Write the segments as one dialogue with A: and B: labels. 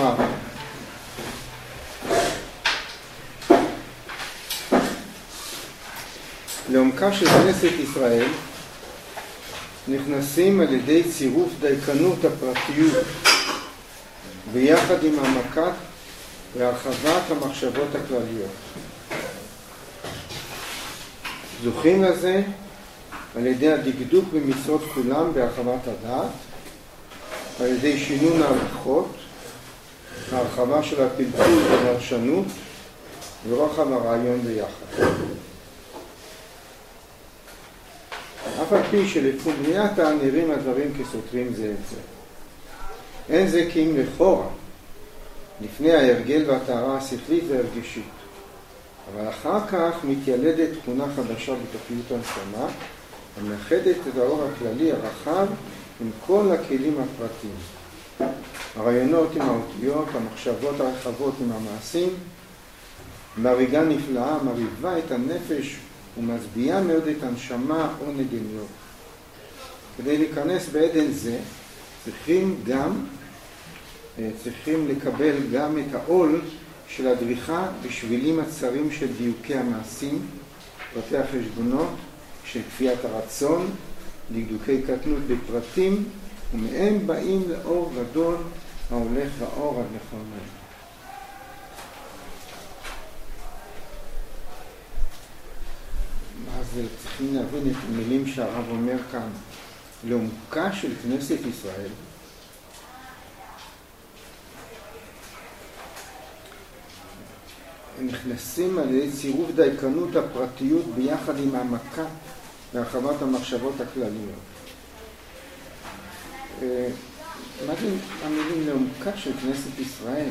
A: הרב. לעומקה של כנסת ישראל נכנסים על ידי צירוף דייקנות הפרטיות ביחד עם העמקת והרחבת המחשבות הכלליות. זוכים לזה על ידי הדקדוק במצוות כולם בהרחבת הדעת, על ידי שינון ההלכות, ההרחבה של הפלפול והדרשנות ורוחב הרעיון ביחד. אף על פי שלפומייתא נראים הדברים כסותרים זה את זה. אין זה כי אם לכאורה, לפני ההרגל והטהרה השכלית והרגשית. אבל אחר כך מתיילדת תכונה חדשה בתוכניות הנשמה, המאחדת את האור הכללי הרחב עם כל הכלים הפרטיים. הרעיונות עם האותיות, המחשבות הרחבות עם המעשים, מריגה נפלאה, מריבה את הנפש ומשביעה מאוד את הנשמה או נגניות. כדי להיכנס בעדן זה, צריכים לקבל גם את העול של הדריכה בשבילים הצרים של דיוקי המעשים, פרטי החשבונות, של כפיית הרצון, דקדוקי קטנות בפרטים, ומהם באים לאור גדול ההולך באור עד לכל מהם. אז צריכים להבין את המילים שהרב אומר כאן. לעומקה של כנסת ישראל, הם נכנסים על ידי צירוף דייקנות הפרטיות ביחד עם העמקה והרחבת המחשבות הכלליות. מה זה המילים לעומקה של כנסת ישראל?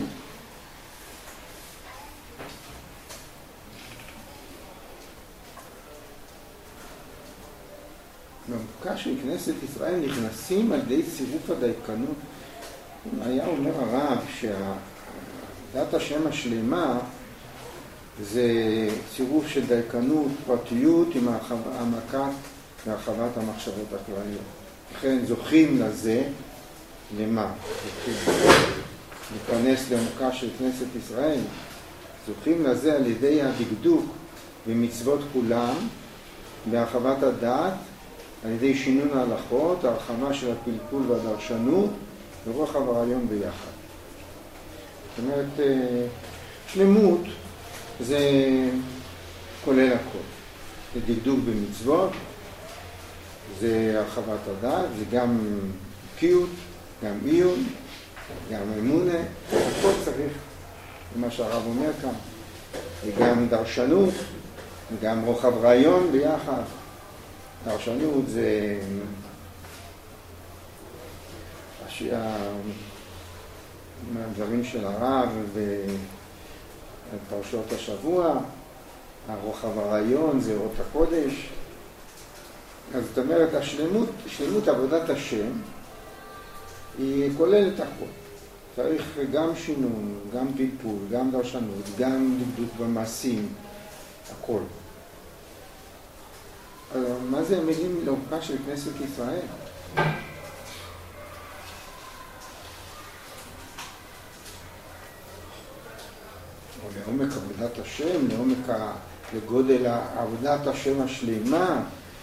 A: לעומקה של כנסת ישראל נכנסים על ידי צירוף הדייקנות. היה אומר הרב שהדת השם השלמה זה צירוף של דייקנות, פרטיות עם העמקת והרחבת המחשבות הכלליות. לכן זוכים לזה, למה? להיכנס לעומקה של כנסת ישראל, זוכים לזה על ידי הדקדוק במצוות כולם, בהרחבת הדעת, על ידי שינון ההלכות, ההרחבה של הפלפול והדרשנות ורוחב הרעיון ביחד. זאת אומרת, שלמות זה כולל הכל. זה דקדוק במצוות, זה הרחבת הדעת, זה גם בקיאות, גם עיון, גם אמונה, הכל צריך, מה שהרב אומר כאן, וגם דרשנות, וגם רוחב רעיון ביחד. דרשנות זה מהדברים של הרב ופרשות השבוע, הרוחב הרעיון זה אורות הקודש. אז זאת אומרת, שלמות עבודת השם היא כוללת הכל. צריך גם שינון, גם פלפול, גם דרשנות, גם דקדוק במעשים, הכל. מה זה המילים לעומקה של כנסת ישראל? או לעומק עבודת השם, לגודל עבודת השם השלמה.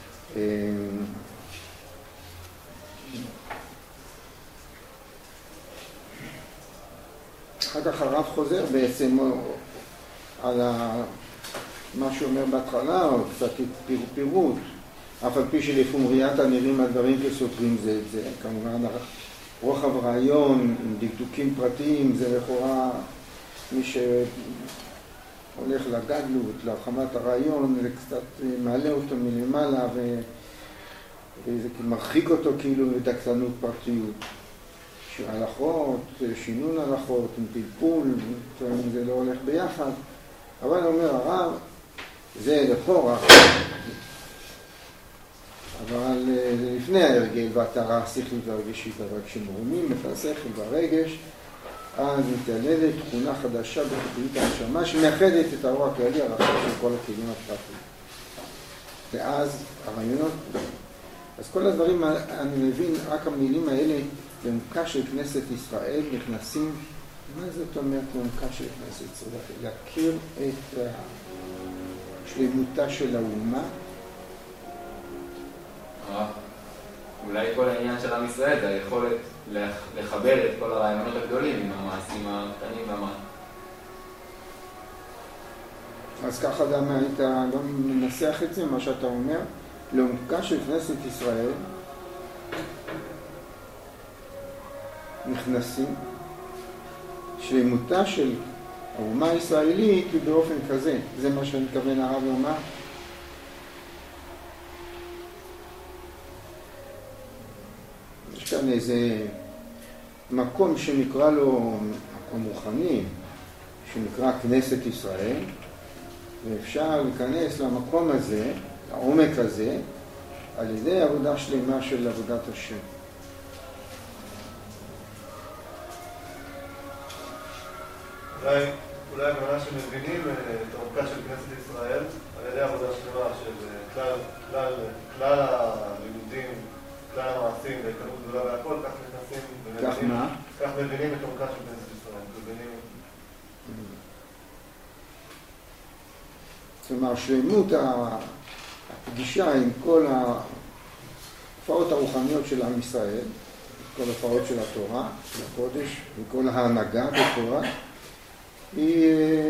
A: אחר כך הרב חוזר בעצם על מה שאומר בהתחלה, או קצת פירוט, אף על פי שלפומייתא נראים הדברים כסותרים זה את זה. כמובן, רוחב רעיון עם דקדוקים פרטיים, זה לכאורה מי שהולך לגדלות, להרחבת הרעיון, זה קצת מעלה אותו מלמעלה, וזה מרחיק אותו כאילו בדקדנות פרטיות. הלכות, שינון הלכות, עם פלפול, זה לא הולך ביחד. אבל אומר הרב, זה לכאורה, אבל זה לפני ההרגל והטהרה השכלית והרגשית, אבל כשמרומים את השכל והרגש, אז מתיילדת תכונה חדשה בתוכנית הנשמה שמאחדת את האור הכללי הרחב של כל הכלים הפרטיים. ואז הרעיונות, אז כל הדברים, אני מבין, רק המילים האלה, לעומקה של כנסת ישראל נכנסים מה זאת אומרת לעומקה של כנסת ישראל? להכיר את שלמותה של האומה?
B: אולי כל העניין של עם ישראל זה היכולת לחבר את כל הרעיונות הגדולים עם המעשים הקטנים והמעשים.
A: אז ככה גם היית גם מנסח את זה, מה שאתה אומר, לעומקה של כנסת ישראל נכנסים שלמותה של האומה הישראלית היא באופן כזה. זה מה שאני מתכוון הרב לומר. יש כאן איזה מקום שנקרא לו מקום רוחני, שנקרא כנסת ישראל, ואפשר להיכנס למקום הזה, לעומק הזה, על ידי עבודה שלמה של עבודת השם.
C: אולי ממש שמבינים את העומקה של כנסת ישראל על ידי עבודה שלמה של כלל הלימודים, כלל המעשים והתקנות גדולה והכל, כך נכנסים ומבינים, כך מבינים את העומקה של כנסת ישראל.
A: זאת אומרת, שלמות הפגישה עם כל ההופעות הרוחניות של עם ישראל, כל ההופעות של התורה, של הקודש, וכל ההנהגה בתורה, היא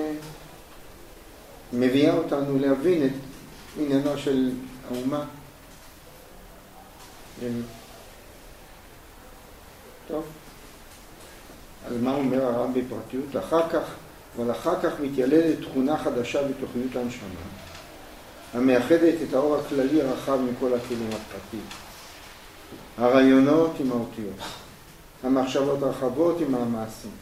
A: מביאה אותנו להבין את עניינו של האומה. טוב, אז מה אומר הרב בפרטיות? אחר כך מתיילדת תכונה חדשה בתוכניות הנשמה, המאחדת את האור הכללי הרחב מכל הכלים הפרטיים. הרעיונות עם האותיות, המחשבות הרחבות עם המעשים.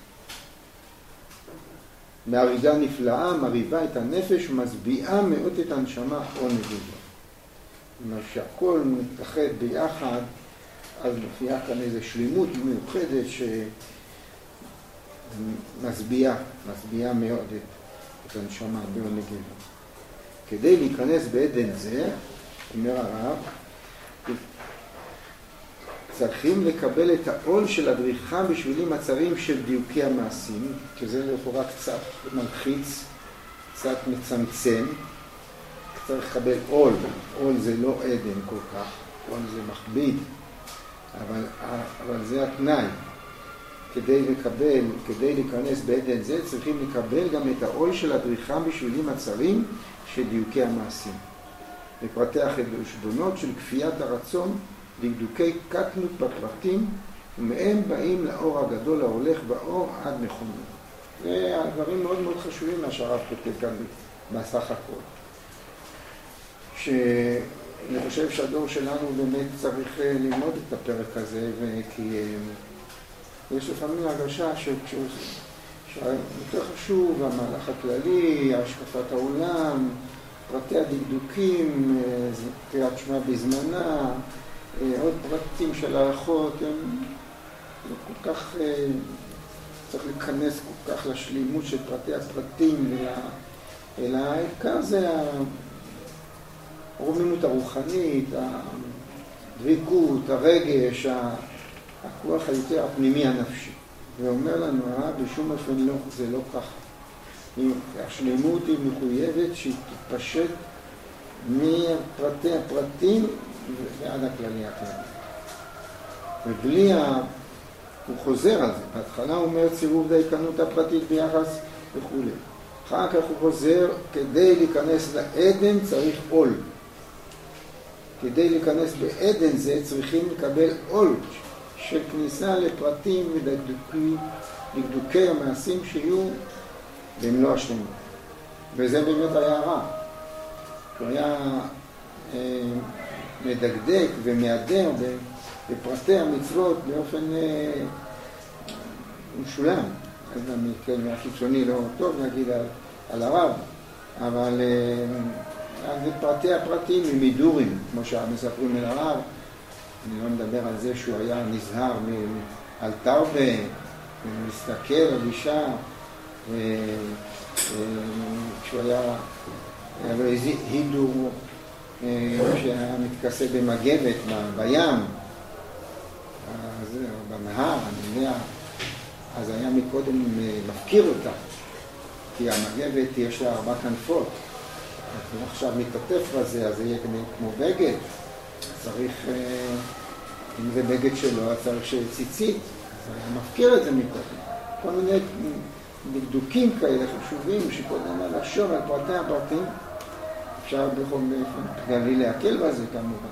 A: בהריגה נפלאה, מריבה את הנפש ומסביעה מאוד את הנשמה או נדיבה. זאת אומרת שהכל מתאחד ביחד, אז מופיעה כאן איזו שלמות מיוחדת שמסביעה מאוד את הנשמה או נדיבה. כדי להיכנס בעדן זה, אומר הרב, צריכים לקבל את העול של הדריכה בשבילים הצרים של דיוקי המעשים, שזה לכאורה קצת מלחיץ, קצת מצמצם, צריך לקבל עול. עול זה לא עדן כל כך, עול זה מכביד, אבל זה התנאי. כדי להיכנס בעדן זה, צריכים לקבל גם את העול של הדריכה בשבילים הצרים של דיוקי המעשים. לפרטי החשבונות של כפיית הרצון, דקדוקי קטנות בפרטים, ומהם באים לאור הגדול ההולך באור עד מכונו. זה הדברים מאוד מאוד חשובים מה שהרב כותב כאן בסך הכל. שאני חושב שהדור שלנו באמת צריך ללמוד את הפרק הזה, כי יש לפעמים הרגשה שיותר חשוב המהלך הכללי, השקפת העולם, פרטי הדקדוקים, קריאת שמע בזמנה, עוד פרטים של הערכות, הם לא כל כך, צריך להיכנס כל כך לשלימות של פרטי הפרטים, אלא העיקר זה הרוממות הרוחנית, הדבקות, הרגש, הכוח היותר הפנימי הנפשי. ואומר לנו, בשום אופן לא, זה לא ככה. השלימות היא מחויבת שהיא תתפשט מפרטי הפרטים ועד הכללי הכללי. ובלי הוא חוזר על זה. בהתחלה הוא אומר צירוף דייקנות הפרטית ביחס וכו'. אחר כך הוא חוזר, כדי להיכנס לעדן צריך עול. כדי להיכנס בעדן זה צריכים לקבל עול של כניסה לפרטים ודקדוקי המעשים שיהיו במלוא השלמות. וזה באמת היה רע. הוא היה מדקדק ומהדר בפרטי המצוות באופן משולם. אז גם מהחיצוני לא טוב להגיד על הרב, אבל פרטי הפרטים הם מידורים, כמו שמספרים על הרב. אני לא מדבר על זה שהוא היה נזהר על תרבה, מסתכל על אישה, כשהוא היה לו איזה הידור שהיה מתכסה במגבת בים, במהר, אני יודע, אז היה מקודם מפקיר אותה, כי המגבת יש לה 4 כנפות, אז עכשיו מתעטף בזה, אז זה יהיה כמו בגד, צריך, אם זה בגד שלו, אז צריך שציצית, אז היה מפקיר את זה מקודם. כל מיני דקדוקים כאלה חשובים שקודם על לחשוב על פרטי הפרטים, אפשר בכל גלי להקל בזה כמובן.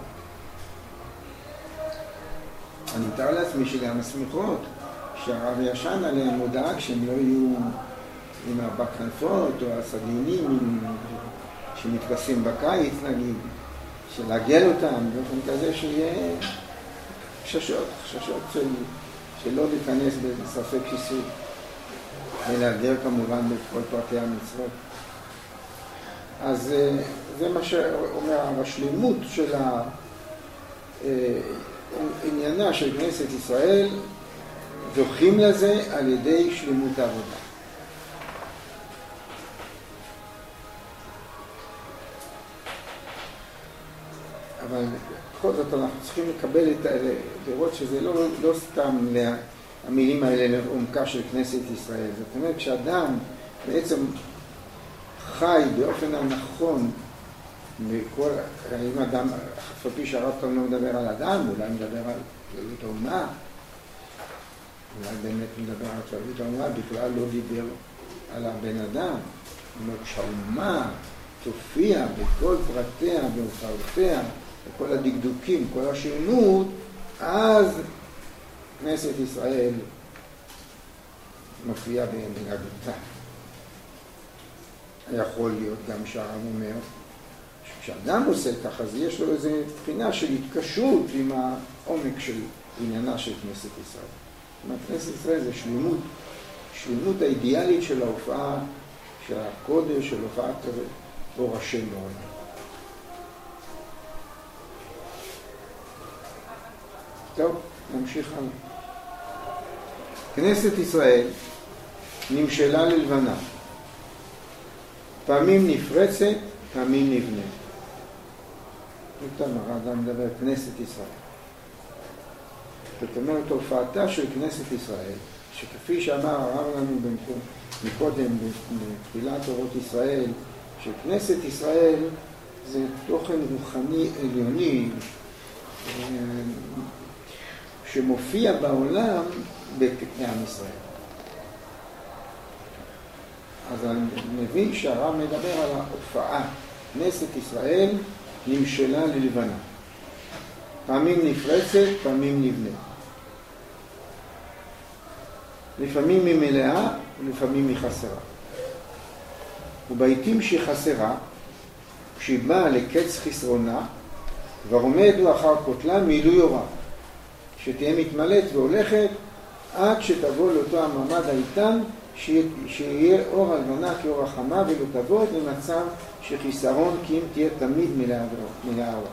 A: אני מתאר לעצמי שגם הסמיכות שהרב ישן עליהם הוא דאג שהם לא יהיו עם 4 כנפות או הסדינים שמתכסים בקיץ נגיד, שלהגל אותם באופן כזה שיהיה חששות שלא להיכנס בספק כיסוי ולהגר כמובן בכל פרטי המצוות. אז זה מה שאומר השלימות של עניינה של כנסת ישראל, זוכים לזה על ידי שלמות העבודה. אבל בכל זאת אנחנו צריכים לקבל את האלה, לראות שזה לא סתם המילים האלה לעומקה של כנסת ישראל. זאת אומרת, כשאדם בעצם חי באופן הנכון, אם אדם, אף על פי שהרב כאן לא מדבר על אדם, אולי מדבר על כללות האומה, אולי באמת מדבר על כללות האומה, בכלל לא דיבר על הבן אדם. זאת אומרת, כשהאומה תופיע בכל פרטיה והופעותיה, בכל הדקדוקים, כל השלמות, אז כנסת ישראל מופיעה בגדותה. יכול להיות גם שהרב אומר, כשאדם עושה ככה, אז יש לו איזו בחינה של התקשרות עם העומק של עניינה של כנסת ישראל. זאת אומרת, כנסת ישראל זה שלמות האידיאלית של ההופעה, של הקודש, של הופעת אור השם בעולם. טוב, נמשיך הלאה. כנסת ישראל נמשלה ללבנה. פעמים נפרצת, פעמים נבנה. זאת אומרת, האדם מדבר כנסת ישראל. זאת אומרת, הופעתה של כנסת ישראל, שכפי שאמר הרב לנו מקודם בתחילת אורות ישראל, שכנסת ישראל זה תוכן רוחני עליוני שמופיע בעולם בעם ישראל. אז אני מבין שהרב מדבר על ההופעה. כנסת ישראל נמשלה ללבנה. פעמים נפרצת, פעמים נבנה. לפעמים היא מלאה ולפעמים היא חסרה. ובעיתים שהיא חסרה, כשהיא באה לקץ חסרונה, כבר עומדו אחר כותלה מילוי אורה, שתהיה מתמלאת והולכת עד שתבוא לאותו המעמד האיתן, שיהיה אור הלבנה כאור החמה, ולא תבוא למצב שחיסרון, כי אם תהיה תמיד מלאה אורה.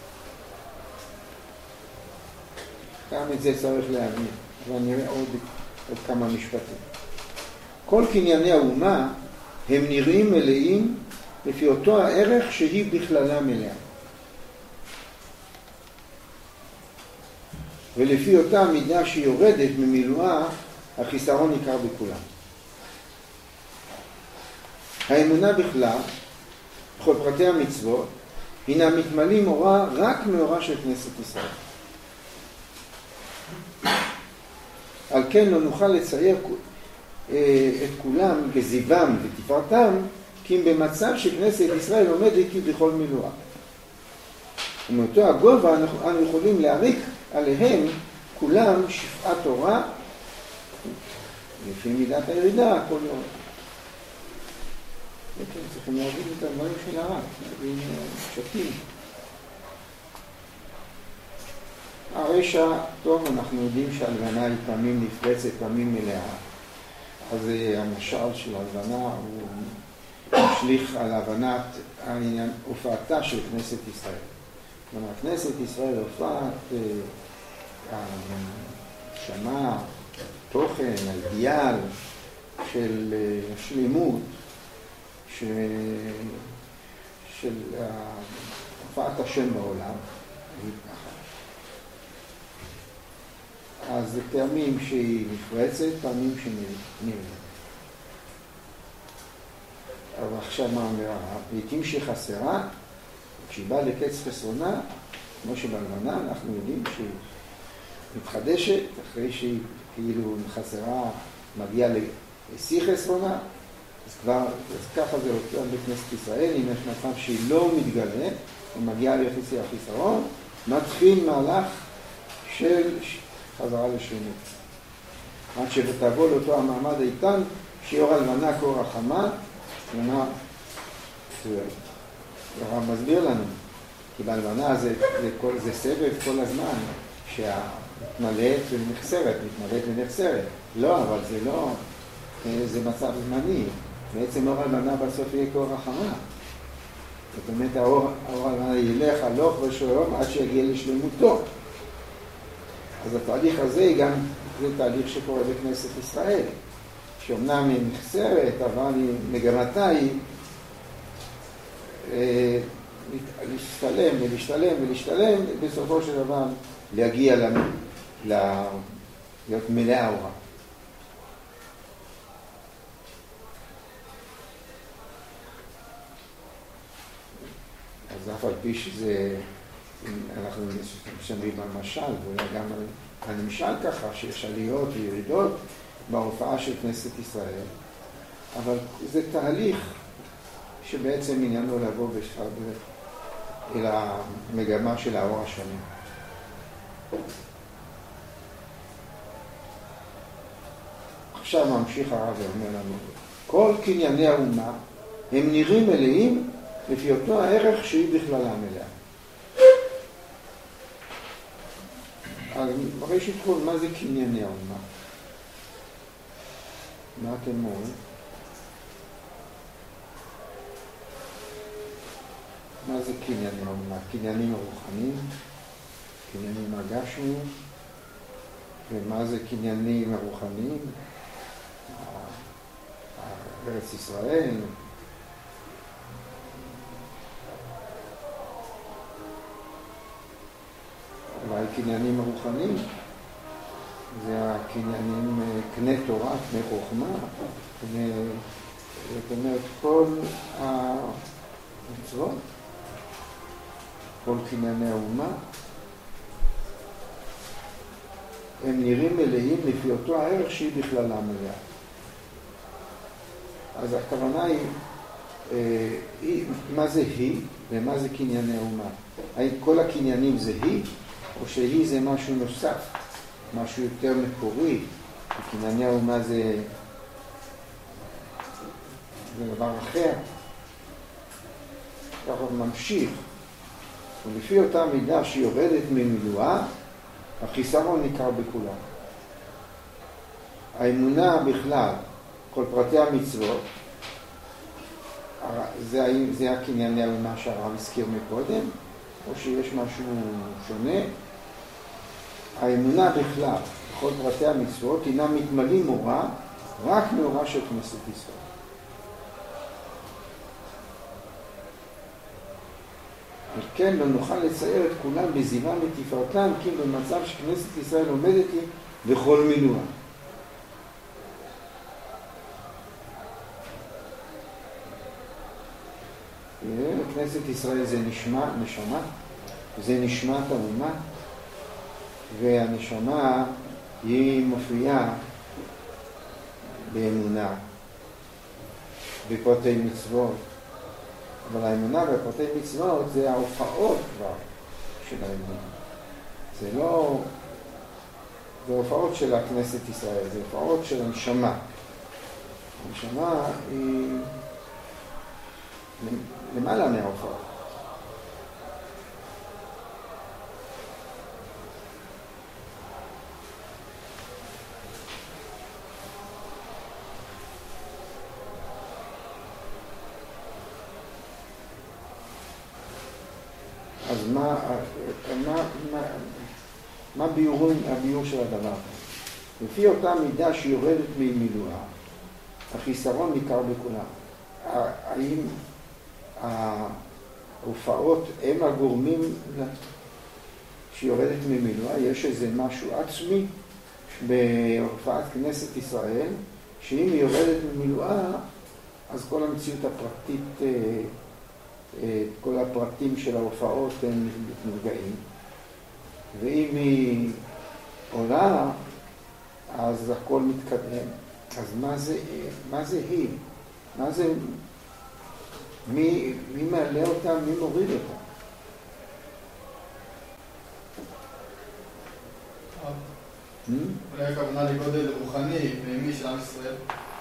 A: גם את זה צריך להבין, אבל נראה עוד כמה משפטים. כל קנייני האומה הם נראים מלאים לפי אותו הערך שהיא בכללה מלאה. ולפי אותה המידה שהיא יורדת ממילואה, החיסרון ניכר בכולם. האמונה בכלל, בכל פרטי המצוות, הינה מתמלאים אורה רק מאורה של כנסת ישראל. על כן לא נוכל לצייר את כולם בזיבם ותפארתם, כי אם במצב שכנסת ישראל עומדת בכל מילואה. ומאותו הגובה אנו יכולים להריק עליהם כולם שפעת תורה, לפי מידת הירידה, כל יום. וכן, צריכים להגיד את הדברים של הרב, להבין שתים. הרשע, טוב, אנחנו יודעים שהלבנה היא פעמים נפרצת, פעמים מלאה. אז המשל של הלבנה הוא משליך על הבנת העניין, הופעתה של כנסת ישראל. כלומר, כנסת ישראל הופעת שמה, תוכן, האידיאל של השלימות, של הופעת השם בעולם. אז זה פעמים שהיא נפרצת, פעמים שנראה. אבל עכשיו מה אומר? לעתים שחסרה, כשהיא באה לקץ חסרונה, כמו שבלבנה, אנחנו יודעים שהיא מתחדשת, אחרי שהיא כאילו חסרה, מגיעה לשיא חסרונה, אז ככה זה אותם בכנסת ישראל, אם יש מצב שהיא לא מתגלה, היא מגיעה ליחסי החיסרון, מתחיל מהלך של חזרה לשלמות. עד שתבוא לאותו המעמד איתן, שיעור הלבנה כה רחמה, תמונה מצוינת. הרב מסביר לנו, כי בהלבנה זה סבב כל הזמן, שהמתמלאת ונחסרת. לא, אבל זה לא, זה מצב זמני. בעצם אור הלבנה בסוף יהיה כה רחמה. זאת אומרת, האור הלבנה ילך הלוך ושלום עד שיגיע לשלמותו. אז התהליך הזה גם, זה תהליך שקורה בכנסת ישראל, שאומנם היא נחסרת, אבל מגמתה היא להשתלם, בסופו של דבר להגיע להיות מלאה אורה. אז אף על פי שזה, אנחנו משתמשים במשל, ואולי גם הנמשל ככה, שיש עליות וירידות בהופעה של כנסת ישראל, אבל זה תהליך שבעצם עניינו לבוא אל המגמה של האור השני. עכשיו ממשיך הרב ואומר לנו, כל קנייני האומה הם נראים מלאים לפי אותו הערך שהיא בכללה מלאה. אז בראשית כל, מה זה קנייני האומה? מה אתם אומרים? מה זה קנייני האומה? קניינים הרוחניים, קניינים הגשמיים, ומה זה קניינים הרוחניים? ארץ ישראל, אולי קניינים הרוחניים, זה הקניינים קנה תורה, קנה חוכמה, זאת אומרת כל המצוות, כל קנייני האומה, הם נראים מלאים לפי אותו הערך שהיא בכללה מלאה. אז הכוונה היא, מה זה היא ומה זה קנייני האומה? האם כל הקניינים זה היא, או שהיא זה משהו נוסף, משהו יותר מקורי, וקנייני האומה זה דבר אחר. ככה ממשיך, ולפי אותה מידה שהיא יורדת ממילואה, החיסרון ניכר בכולם. האמונה בכלל, כל פרטי המצוות, זה הקנייני האומה שהרב הזכיר מקודם, או שיש משהו שונה. האמונה בכלל, כל פרטי המצוות, הינה מתמלאים אורה, רק מאורה של כנסת ישראל. וכן, לא נוכל לצייר את כולם בזיוון ותפארתם, כי במצב שכנסת ישראל עומדת היא בכל מילואה. כנסת ישראל זה נשמה, זה נשמת האומה, והנשמה היא מופיעה באמונה, בפרטי מצוות. אבל האמונה בפרטי מצוות זה ההופעות כבר של האמונה. זה לא, זה הופעות של הכנסת ישראל, זה הופעות של הנשמה. הנשמה היא למעלה מההופעות. אז מה הביור של הדבר? לפי אותה מידה שיורדת ממילואה, החיסרון ניכר בכולם. האם ההופעות הם הגורמים שיורדת ממילואה? יש איזה משהו עצמי בהופעת כנסת ישראל, שאם היא יורדת ממילואה, אז כל המציאות הפרטית, כל הפרטים של ההופעות הם נפגעים. ואם היא עולה, אז הכל מתקדם. אז מה זה היא? מה זה, מי מעלה אותה, מי מוריד אותה?
D: אולי הכוונה לגודל רוחני, פנימי של עם ישראל,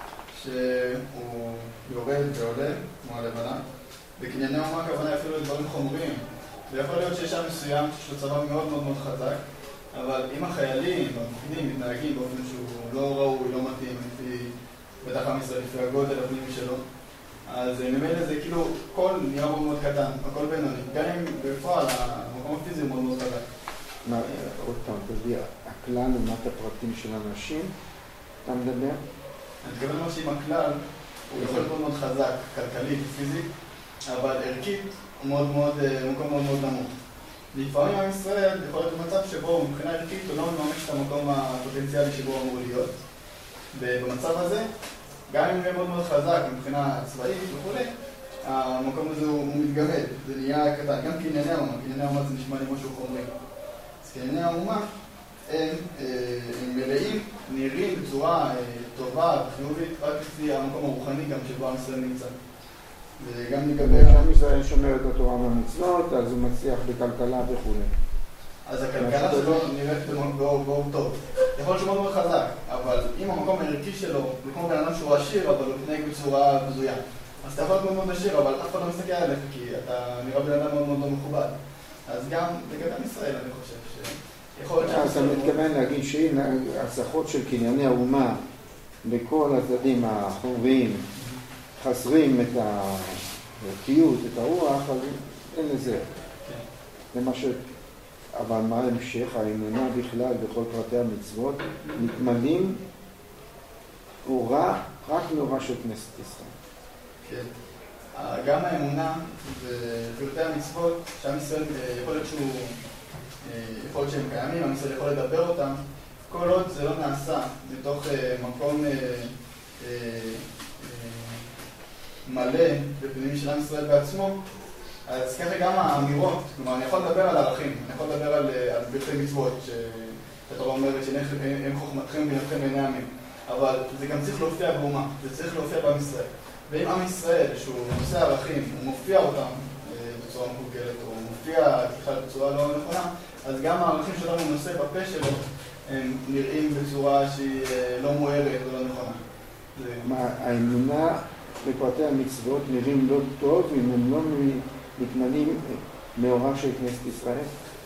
D: שהוא יורד ועולה, כמו הלבנה. בקנייני אומה הכוונה אפילו לדברים חומריים. ויכול להיות שיש עם מסוים שיש לו צבא מאוד מאוד מאוד חזק, אבל אם החיילים והמפקדים מתנהגים באופן שהוא לא ראוי, לא מתאים, לפי בטח עם ישראל, לפי הגודל הפנימי שלו, אז ממילא זה כאילו כל נהיה מאוד מאוד קטן, הכל בינוני. גם אם בפועל המקום הפיזי הוא מאוד מאוד חזק.
A: מה, עוד פעם, תדעי, הכלל לעומת הפרטים של אנשים, אתה מדבר?
D: אני מתכוון לומר שאם הכלל הוא יכול להיות מאוד חזק, כלכלית, פיזית, אבל ערכית הוא מקום מאוד מאוד נמוך. לפעמים עם ישראל יכול להיות במצב שבו מבחינה ערכית הוא לא מממש את המקום הפוטנציאלי שבו הוא אמור להיות. ובמצב הזה, גם אם הוא יהיה מאוד מאוד חזק מבחינה צבאית וכו', המקום הזה הוא מתגמד, זה נהיה קטן. גם קנייני האומה זה נשמע לי משהו חומרי. אז קנייני האומה הם מלאים, נראים בצורה טובה וחיובית, רק לפי המקום הרוחני גם שבו עם ישראל נמצא. וגם לגבי...
A: כשעם ישראל שומר את התורה והמצוות, אז הוא מצליח בכלכלה וכו'.
D: אז הכלכלה שלו נראית באור טוב. יכול להיות שהוא מאוד מאוד חזק, אבל אם המקום הערכי שלו זה כמו בן אדם שהוא עשיר, אבל הוא מתנהג בצורה בזויה. אז אתה יכול להיות מאוד מאוד עשיר, אבל אף אחד לא מסתכל עליך, כי אתה נראה בן אדם מאוד מאוד לא מכובד. אז גם לגבי עם ישראל אני חושב שיכול להיות...
A: אז אתה מתכוון להגיד שהנה ההצלחות של קנייני האומה בכל הצדדים החומריים חסרים את הערכיות, את הרוח, אז אין לזה. זה מה ש... אבל מה המשך? האמונה בכלל בכל פרטי המצוות מתמלאים אורה רק מאורה של כנסת ישראל.
D: כן. גם האמונה ופרטי המצוות, שעם ישראל יכול להיות שהוא... יכול להיות שהם קיימים, עם ישראל יכול לדבר אותם, כל עוד זה לא נעשה מתוך מקום מלא בפנימי של עם ישראל בעצמו, אז ככה גם האמירות, כלומר אני יכול לדבר על ערכים, אני יכול לדבר על פרטי מצוות, שהתורה אומרת שהם חוכמתכם בינתכם בעיני העמים, אבל זה גם צריך להופיע באומה, זה צריך להופיע בעם ישראל. ואם עם ישראל, שהוא נושא ערכים, הוא מופיע אותם בצורה מקולקלת, או מופיע בצורה לא נכונה, אז גם הערכים שלנו הוא נושא בפה שלו, הם נראים בצורה שהיא לא מוארת או לא נכונה.
A: האמונה בפרטי המצוות נראים לא טוב אם הם לא מתמלאים מאורה של כנסת ישראל.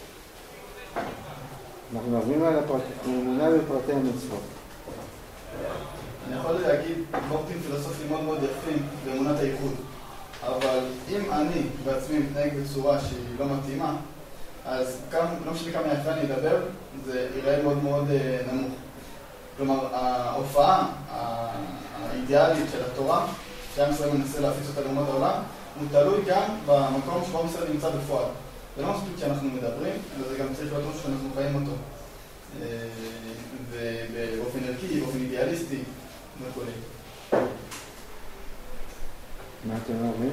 A: אנחנו מדברים על האמונה בפרטי המצוות.
D: אני יכול להגיד פורטים פילוסופיים מאוד מאוד יפים באמונת הייחוד, אבל אם אני בעצמי מתנהג בצורה שהיא לא מתאימה, אז לא משנה כמה יפה אני אדבר, זה ייראה מאוד מאוד נמוך. כלומר, ההופעה האידיאלית של התורה, שעם ישראל מנסה להפיץ אותה לאומות העולם, הוא תלוי גם במקום שבו עם ישראל נמצא בפועל. זה לא מספיק שאנחנו מדברים, אלא זה גם צריך להיות משהו שאנחנו חיים אותו. ובאופן ערכי, באופן אידיאליסטי וכו'.
A: מה אתם אומרים?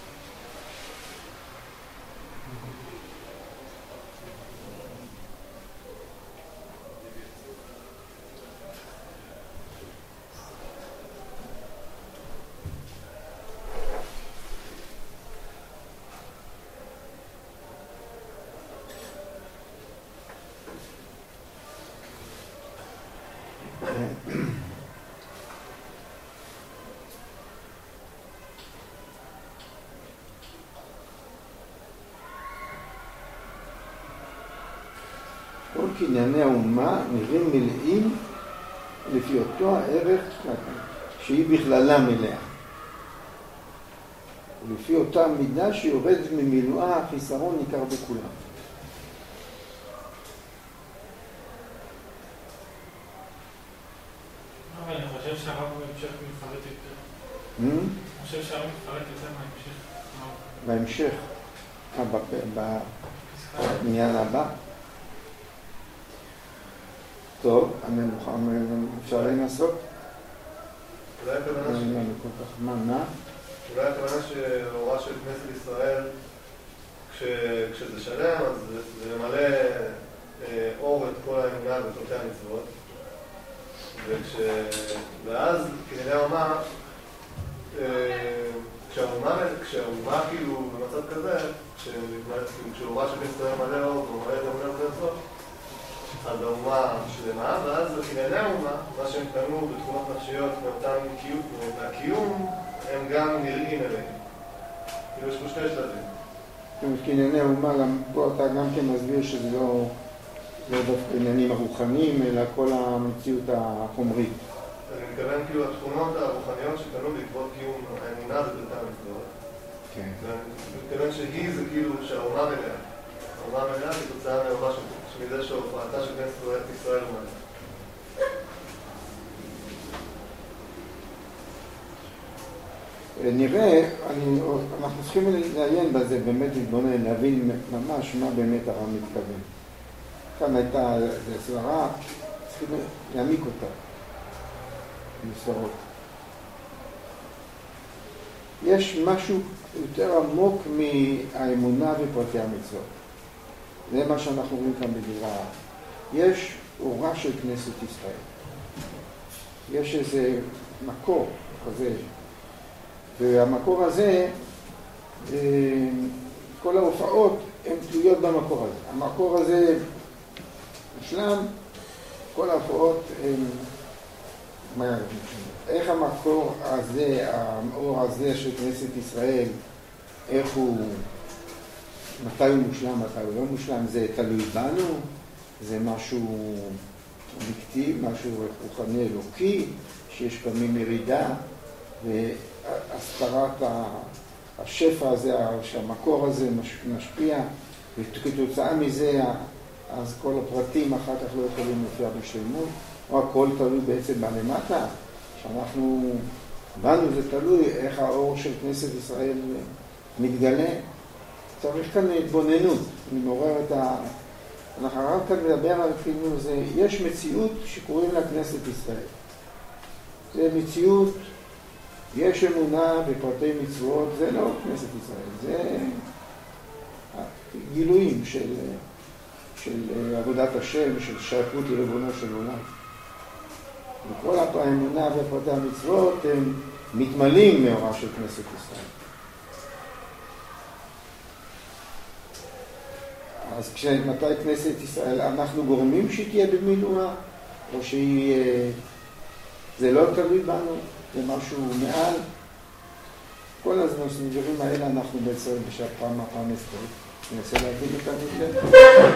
A: כל קנייני האומה נראים מלאים לפי אותו הערך שהיא בכללה מלאה. ולפי אותה מידה שיורדת ממילואה, החיסרון ניכר בכולם.
E: אבל אני חושב שהרב בהמשך מפרט יותר. אני חושב שהרב מפרט יותר מההמשך.
A: בהמשך? בעניין הבא? טוב, אפשר לנסות?
C: אולי הכוונה שהוראה של כנסת ישראל, כשזה שלם, אז זה ממלא אור את כל האמונה ותורתי המצוות. ואז כנראה האומה, כשהאומה כאילו במצב כזה, כשהאומה של כנסת ישראל מלא אור וממלא את האמונה ותורתי, אז האומה שלמה, ואז כנראה האומה, מה שהם קנו בתכונות נפשיות מהקיום, הם גם נראים אליהם. כאילו יש פה שתי שלבים.
A: כענייני האומה, פה אתה גם כן מסביר שזה לא דווקא עניינים הרוחניים, אלא כל המציאות החומרית.
C: אני מתכוון כאילו התכונות הרוחניות שקנו בעקבות קיום האמונה ותורתי המצוות.
A: כן.
C: ואני מתכוון שהיא זה כאילו שהאומה מלאה. האומה מלאה כתוצאה מהאומה שמזה שהופעתה של כנסת ישראל ומלאה.
A: נראה, אנחנו צריכים לעיין בזה, באמת להתבונן, להבין ממש מה באמת הרב מתכוון. כאן הייתה סברה, צריכים להעמיק אותה, בסברות. יש משהו יותר עמוק מהאמונה ופרטי המצוות. זה מה שאנחנו רואים כאן בדברי הרב. יש אורה של כנסת ישראל. יש איזה מקור כזה. והמקור הזה, כל ההופעות הן תלויות במקור הזה. המקור הזה מושלם, כל ההופעות הן... איך המקור הזה, האור הזה של כנסת ישראל, איך הוא... מתי הוא מושלם, מתי הוא לא מושלם, זה תלוי בנו, זה משהו אובייקטיבי, משהו רוחני אלוקי, שיש פעמים ירידה, והסתרת השפע הזה, שהמקור הזה משפיע, וכתוצאה מזה, אז כל הפרטים אחר כך לא יכולים להופיע בשלמות, או הכל תלוי בעצם בלמטה, שאנחנו, בנו זה תלוי איך האור של כנסת ישראל מתגלה. צריך כאן התבוננות, אני מעורר את אנחנו רק כאן מדבר על כאילו זה, יש מציאות שקוראים לה כנסת ישראל. זה מציאות, יש אמונה בפרטי מצוות, זה לא כנסת ישראל, זה גילויים של עבודת השם, של שייכות לריבונו של עולם. וכל האמונה ופרטי המצוות הם מתמלאים מאורה של כנסת ישראל. אז מתי כנסת ישראל, אנחנו גורמים שהיא תהיה במילואה, או שהיא, זה לא תלוי בנו, זה משהו מעל. כל הדברים האלה אנחנו בעצם בשעת פעם ננסה להגיד אותם יותר.